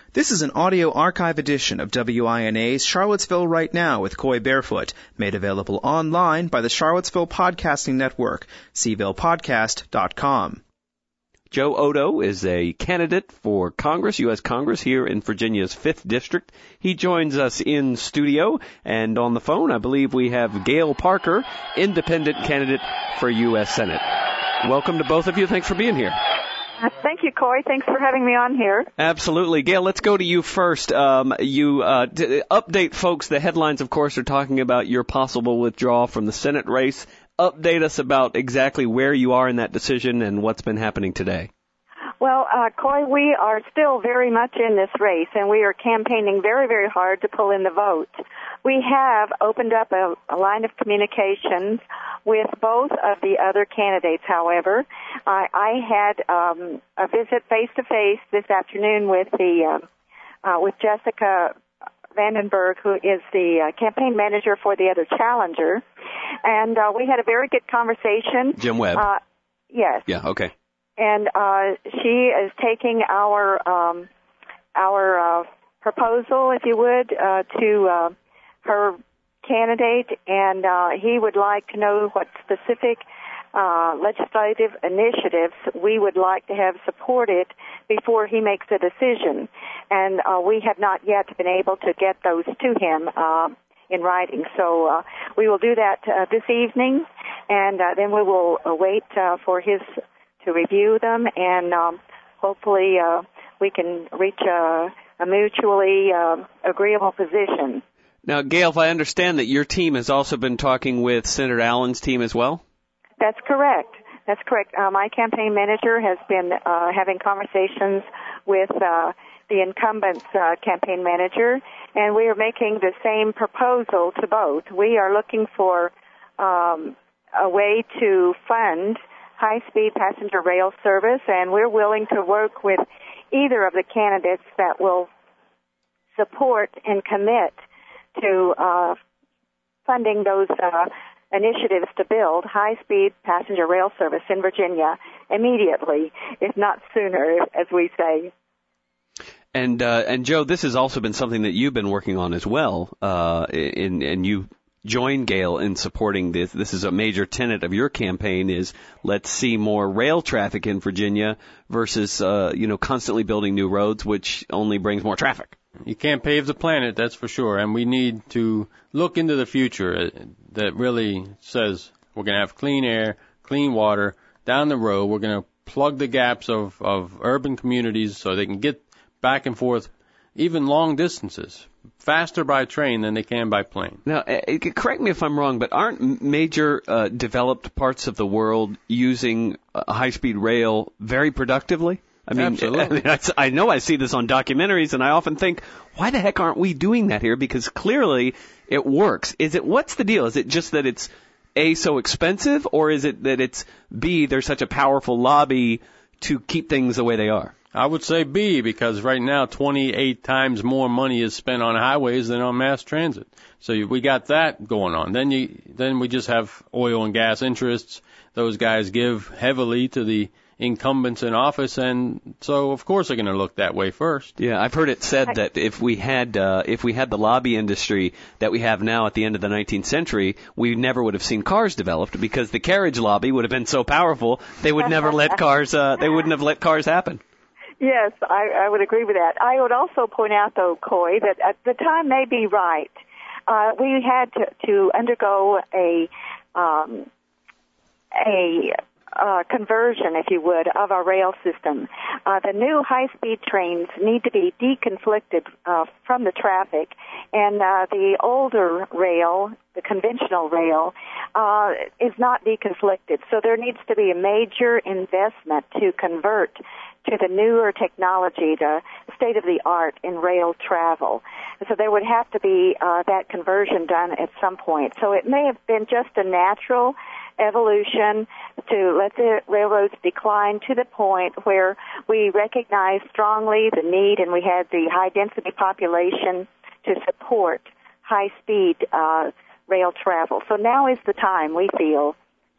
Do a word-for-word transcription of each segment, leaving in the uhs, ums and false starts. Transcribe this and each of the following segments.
This is an audio archive edition of W I N A's Charlottesville Right Now with Coy Barefoot, made available online by the Charlottesville Podcasting Network, c ville podcast dot com. Joe Odom is a candidate for Congress, U S Congress, here in Virginia's fifth District. He joins us in studio, and on the phone, I believe we have Gail Parker, independent candidate for U S Senate. Welcome to both of you. Thanks for being here. Thank you, Coy. Thanks for having me on here. Absolutely. Gail, let's go to you first. Um, you uh, d- update folks. The headlines, of course, are talking about your possible withdrawal from the Senate race. Update us about exactly where you are in that decision and what's been happening today. Well, uh, Coy, we are still very much in this race, and we are campaigning very, very hard to pull in the vote. We have opened up a, a line of communications with both of the other candidates, however. I, I had um, a visit face-to-face this afternoon with the uh, uh, with Jessica Vandenberg, who is the uh, campaign manager for the other challenger, and uh, we had a very good conversation. Jim Webb. Uh, yes. Yeah, okay. And uh, she is taking our um, our uh, proposal, if you would, uh, to uh, her candidate, and uh, he would like to know what specific uh, legislative initiatives we would like to have supported before he makes a decision. And uh, we have not yet been able to get those to him uh, in writing. So uh, we will do that uh, this evening, and uh, then we will uh, wait uh, for his to review them, and um, hopefully uh, we can reach a, a mutually uh, agreeable position. Now, Gail, if I understand that your team has also been talking with Senator Allen's team as well? That's correct. That's correct. Uh, my campaign manager has been uh, having conversations with uh, the incumbent's uh, campaign manager, and we are making the same proposal to both. We are looking for um, a way to fund high-speed passenger rail service, and we're willing to work with either of the candidates that will support and commit to uh, funding those uh, initiatives to build high-speed passenger rail service in Virginia immediately, if not sooner, as we say. And uh, and Joe, this has also been something that you've been working on as well, uh, in, and you join Gail in supporting this. This is a major tenet of your campaign, is let's see more rail traffic in Virginia versus, uh, you know, constantly building new roads, which only brings more traffic. You can't pave the planet, that's for sure. And we need to look into the future that really says we're going to have clean air, clean water down the road. We're going to plug the gaps of, of urban communities so they can get back and forth, even long distances, faster by train than they can by plane. Now, uh, correct me if I'm wrong, but aren't major uh, developed parts of the world using uh, high-speed rail very productively? I mean, Absolutely. I, mean I, I know I see this on documentaries, and I often think, why the heck aren't we doing that here? Because clearly it works. Is it, what's the deal? Is it just that it's, A, so expensive, or is it that it's, B, there's such a powerful lobby to keep things the way they are? I would say B, because right now twenty-eight times more money is spent on highways than on mass transit. So we got that going on. Then you, then we just have oil and gas interests. Those guys give heavily to the incumbents in office, and so of course they're going to look that way first. Yeah, I've heard it said that if we had uh, if we had the lobby industry that we have now at the end of the nineteenth century, we never would have seen cars developed, because the carriage lobby would have been so powerful they would never let cars uh, they wouldn't have let cars happen. Yes, I, I would agree with that. I would also point out, though, Coy, that at the time may be right. Uh, we had to, to undergo a um, a uh, conversion, if you would, of our rail system. Uh, the new high-speed trains need to be deconflicted uh, from the traffic, and uh, the older rail, the conventional rail, uh, is not deconflicted. So there needs to be a major investment to convert to the newer technology, the state-of-the-art in rail travel. So there would have to be uh, that conversion done at some point. So it may have been just a natural evolution to let the railroads decline to the point where we recognize strongly the need, and we had the high-density population to support high-speed uh, rail travel. So now is the time, we feel,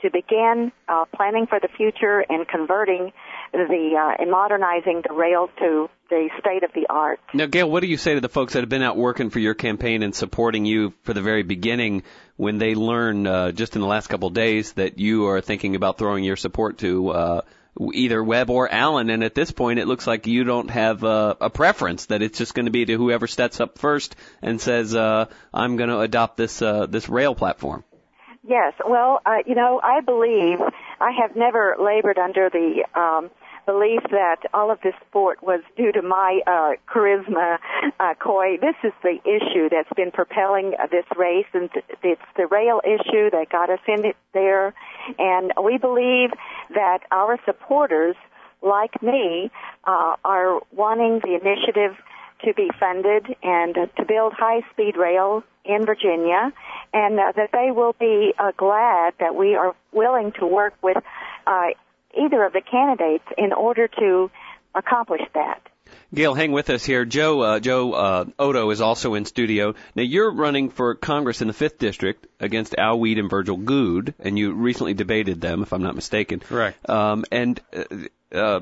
to begin uh, planning for the future and converting the uh, and modernizing the rail to the state of the art. Now, Gail, what do you say to the folks that have been out working for your campaign and supporting you for the very beginning when they learn uh, just in the last couple of days that you are thinking about throwing your support to uh, either Webb or Allen, and at this point it looks like you don't have uh, a preference, that it's just going to be to whoever steps up first and says, uh, I'm going to adopt this uh, this rail platform? Yes, well, uh, you know, I believe I have never labored under the um, belief that all of this sport was due to my uh, charisma, uh, Coy. This is the issue that's been propelling uh, this race, and it's the rail issue that got us in it there. And we believe that our supporters, like me, uh, are wanting the initiative to be funded and uh, to build high-speed rail in Virginia, and uh, that they will be uh, glad that we are willing to work with uh, either of the candidates in order to accomplish that. Gail, hang with us here. Joe uh, Joe uh, Odo is also in studio. Now, you're running for Congress in the fifth District against Al Weed and Virgil Goode, and you recently debated them, if I'm not mistaken. Correct. Um, and uh, uh,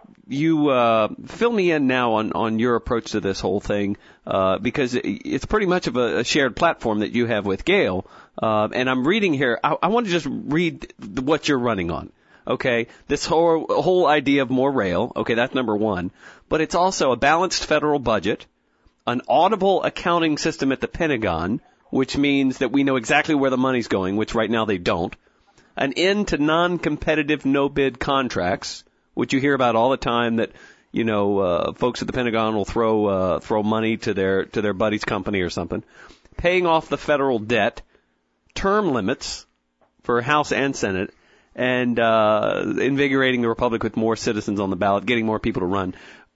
you uh, fill me in now on, on your approach to this whole thing, uh, because it's pretty much of a, a shared platform that you have with Gail. Uh, and I'm reading here. I, I want to just read what you're running on. Okay, this whole whole idea of more rail, okay, that's number one. But it's also a balanced federal budget, an audible accounting system at the Pentagon, which means that we know exactly where the money's going, which right now they don't, an end to non-competitive no-bid contracts, which you hear about all the time, that, you know, uh, folks at the Pentagon will throw uh, throw money to their to their buddy's company or something, paying off the federal debt, term limits for House and Senate, and uh, invigorating the republic with more citizens on the ballot, getting more people to run.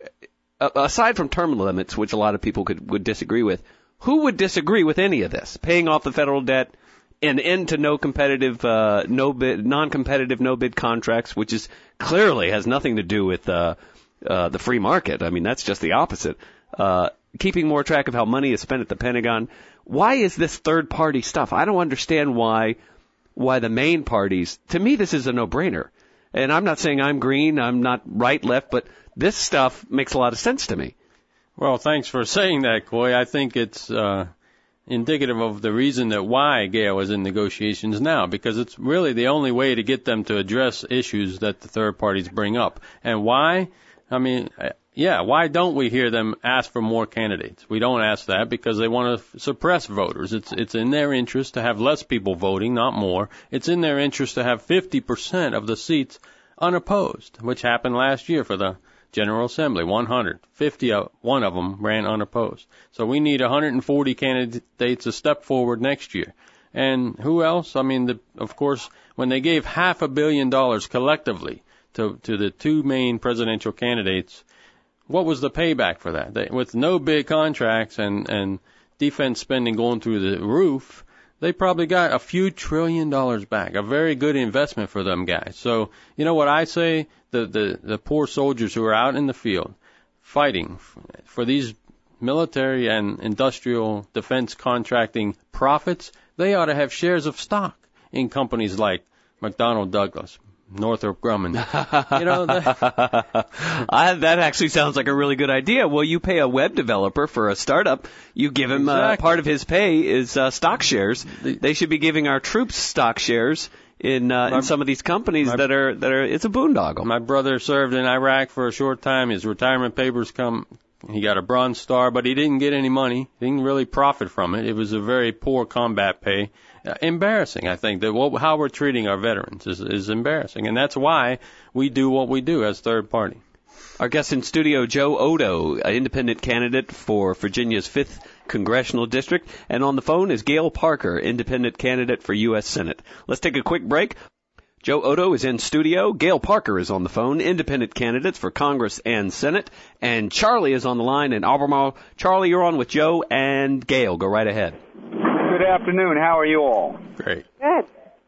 Uh, aside from term limits, which a lot of people could would disagree with, who would disagree with any of this? Paying off the federal debt, an end to no competitive, uh, no bid, non-competitive, no bid contracts, which is clearly has nothing to do with uh, uh, the free market. I mean, that's just the opposite. Uh, keeping more track of how money is spent at the Pentagon. Why is this third-party stuff? I don't understand why. Why the main parties, to me, this is a no-brainer. And I'm not saying I'm green, I'm not right, left, but this stuff makes a lot of sense to me. Well, thanks for saying that, Coy. I think it's uh, indicative of the reason that why Gail is in negotiations now, because it's really the only way to get them to address issues that the third parties bring up. And why? I mean, yeah, why don't we hear them ask for more candidates? We don't ask that because they want to suppress voters. It's it's in their interest to have less people voting, not more. It's in their interest to have fifty percent of the seats unopposed, which happened last year for the General Assembly, one hundred. fifty-one of them ran unopposed. So we need one hundred forty candidates to step forward next year. And who else? I mean, the, of course, when they gave half a billion dollars collectively to, to the two main presidential candidates, what was the payback for that? They, with no big contracts and, and defense spending going through the roof, they probably got a few trillion dollars back, a very good investment for them guys. So, you know what I say? The, the, the poor soldiers who are out in the field fighting for these military and industrial defense contracting profits, they ought to have shares of stock in companies like McDonnell Douglas, Northrop Grumman. You know, the I, that actually sounds like a really good idea. Well, you pay a web developer for a startup. You give him exactly. uh, part of his pay is uh, stock shares. They should be giving our troops stock shares in, uh, my, in some of these companies my, that are that are. It's a boondoggle. My brother served in Iraq for a short time. His retirement papers come. He got a Bronze Star, but he didn't get any money. He didn't really profit from it. It was a very poor combat pay. Uh, embarrassing, I think, that what, how we're treating our veterans is, is embarrassing. And that's why we do what we do as third party. Our guest in studio, Joe Odo, an independent candidate for Virginia's fifth Congressional District. And on the phone is Gail Parker, independent candidate for U S Senate. Let's take a quick break. Joe Odo is in studio. Gail Parker is on the phone, independent candidates for Congress and Senate. And Charlie is on the line in Albemarle. Charlie, you're on with Joe and Gail. Go right ahead. Good afternoon. How are you all? Great. Good.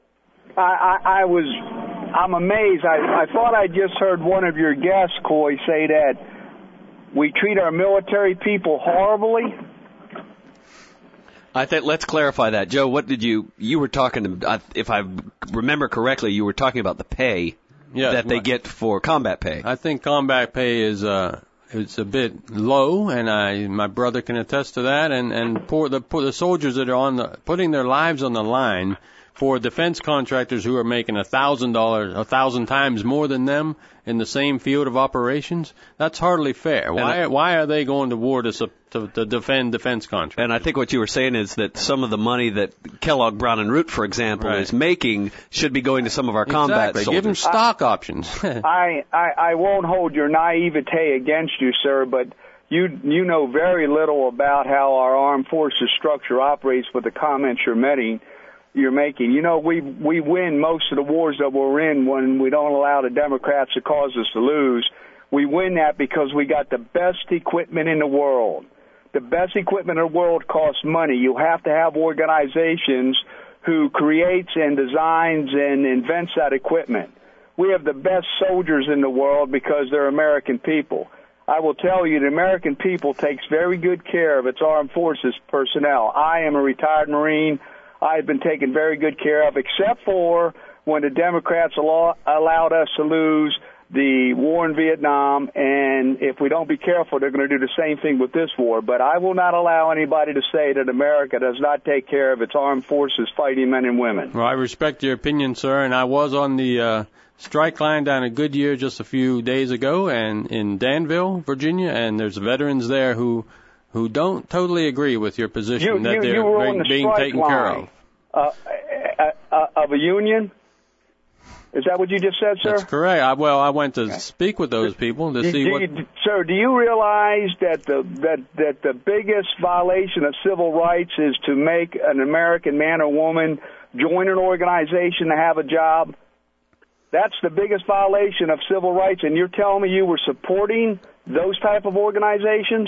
I, I, I was, I'm amazed. I, I thought I just heard one of your guests, Coy, say that we treat our military people horribly. I think let's clarify that. Joe, what did you, you were talking, if I remember correctly, you were talking about the pay yes, that they my, get for combat pay. I think combat pay is, uh, it's a bit low, and I, my brother can attest to that, and, and poor, the, poor, the soldiers that are on the, putting their lives on the line for defense contractors who are making a thousand dollars, a thousand times more than them in the same field of operations, that's hardly fair. Why, why are they going to war to, to, to defend defense contractors? And I think what you were saying is that some of the money that Kellogg, Brown and Root, for example, right. is making should be going to some of our exactly. combat soldiers. Give them stock I, options. I, I, I won't hold your naivete against you, sir, but you, you know very little about how our armed forces structure operates with the comments you're making. You're making. You know, we we win most of the wars that we're in when we don't allow the Democrats to cause us to lose. We win that because we got the best equipment in the world. The best equipment in the world costs money. You have to have organizations who creates and designs and invents that equipment. We have the best soldiers in the world because they're American people. I will tell you, the American people takes very good care of its armed forces personnel. I am a retired Marine. I've been taken very good care of, except for when the Democrats allow, allowed us to lose the war in Vietnam, and if we don't be careful, they're going to do the same thing with this war. But I will not allow anybody to say that America does not take care of its armed forces fighting men and women. Well, I respect your opinion, sir, and I was on the uh, strike line down at Goodyear just a few days ago and in Danville, Virginia, and there's veterans there who who don't totally agree with your position you, that you, they're you being, the being taken line, care of. Uh, uh, uh, of a union? Is that what you just said, sir? That's correct. I, well, I went to okay. speak with those people to do, see do what... You, sir, do you realize that the that, that the biggest violation of civil rights is to make an American man or woman join an organization to have a job? That's the biggest violation of civil rights, and you're telling me you were supporting those type of organizations?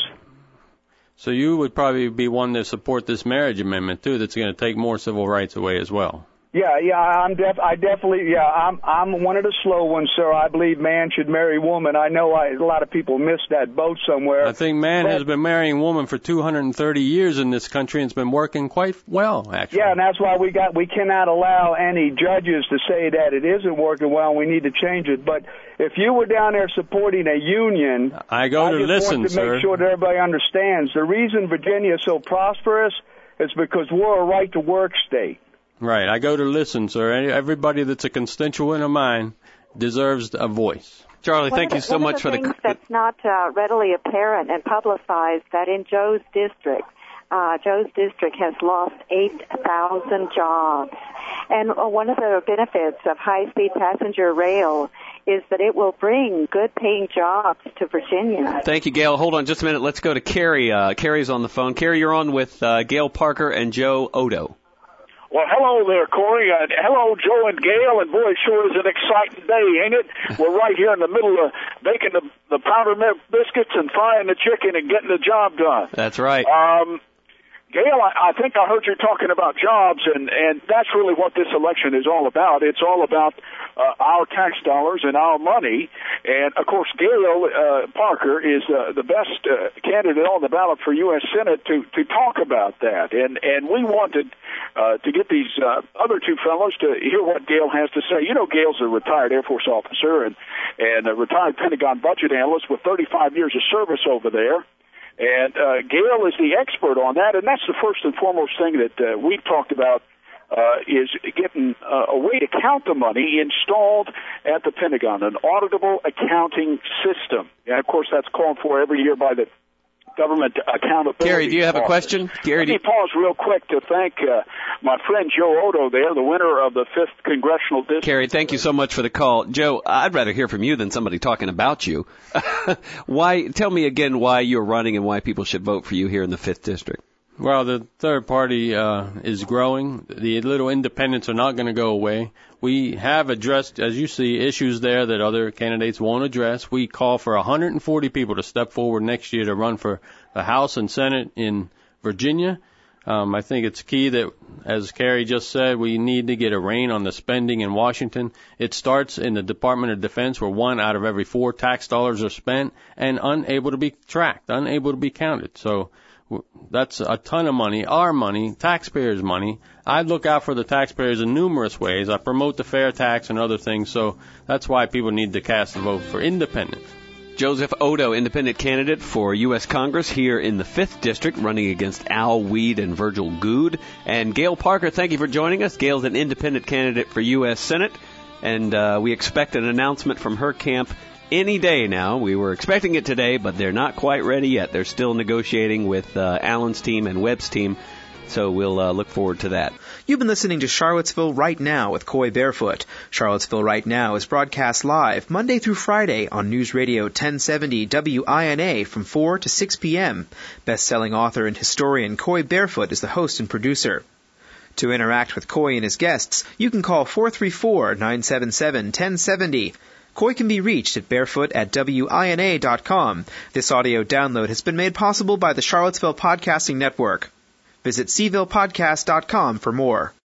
So you would probably be one to support this marriage amendment, too, that's going to take more civil rights away as well. Yeah, yeah, I'm def- I definitely, yeah, I'm I'm one of the slow ones, sir. I believe man should marry woman. I know I, a lot of people missed that boat somewhere. I think man but, has been marrying woman for two hundred thirty years in this country, and it's been working quite well, actually. Yeah, and that's why we got we cannot allow any judges to say that it isn't working well, and we need to change it. But if you were down there supporting a union, I go to I just listen, want to sir. make sure that everybody understands the reason Virginia is so prosperous is because we're a right-to-work state. Right. I go to listen, sir. Everybody that's a constituent of mine deserves a voice. Charlie, one thank the, you so much for the... One of the things that's not uh, readily apparent and publicized that in Joe's district, uh, Joe's district has lost eight thousand jobs. And uh, one of the benefits of high-speed passenger rail is that it will bring good-paying jobs to Virginia. Thank you, Gail. Hold on just a minute. Let's go to Carrie. Uh, Carrie's on the phone. Carrie, you're on with uh, Gail Parker and Joe Odo. Well, hello there, Corey. Uh, hello, Joe and Gail. And boy, it sure is an exciting day, ain't it? We're right here in the middle of baking the, the powdered milk biscuits and frying the chicken and getting the job done. That's right. Um, Gail, I, I think I heard you talking about jobs, and, and that's really what this election is all about. It's all about uh, our tax dollars and our money. And, of course, Gail uh, Parker is uh, the best uh, candidate on the ballot for U S Senate to, to talk about that. And, and we wanted uh, to get these uh, other two fellows to hear what Gail has to say. You know, Gail's a retired Air Force officer and, and a retired Pentagon budget analyst with thirty-five years of service over there. And uh, Gail is the expert on that, and that's the first and foremost thing that uh, we've talked about uh, is getting uh, a way to count the money installed at the Pentagon, an auditable accounting system. And, of course, that's called for every year by the Government Accountability Gary, do you have Office. a question? Gary, Let me pause real quick to thank uh, my friend Joe Odo there, the winner of the fifth Congressional District. Gary, thank you so much for the call. Joe, I'd rather hear from you than somebody talking about you. Why? Tell me again why you're running and why people should vote for you here in the fifth District. Well, the third party uh, is growing. The little independents are not going to go away. We have addressed, as you see, issues there that other candidates won't address. We call for one hundred forty people to step forward next year to run for the House and Senate in Virginia. Um, I think it's key that, as Carrie just said, we need to get a rein on the spending in Washington. It starts in the Department of Defense, where one out of every four tax dollars are spent and unable to be tracked, unable to be counted. So That's a ton of money, our money, taxpayers' money. I look out for the taxpayers in numerous ways. I promote the fair tax and other things, so that's why people need to cast a vote for independent. Joseph Odo, independent candidate for U S Congress here in the fifth District, running against Al Weed and Virgil Good. And Gail Parker, thank you for joining us. Gail's an independent candidate for U S Senate, and uh, we expect an announcement from her camp any day now. We were expecting it today, but they're not quite ready yet. They're still negotiating with uh, Allen's team and Webb's team, so we'll uh, look forward to that. You've been listening to Charlottesville Right Now with Coy Barefoot. Charlottesville Right Now is broadcast live Monday through Friday on News Radio ten seventy W I N A from four to six p.m. Best-selling author and historian Coy Barefoot is the host and producer. To interact with Coy and his guests, you can call four three four, nine seven seven, one zero seven zero. Coy can be reached at barefoot at W I N A dot com. This audio download has been made possible by the Charlottesville Podcasting Network. Visit C ville podcast dot com for more.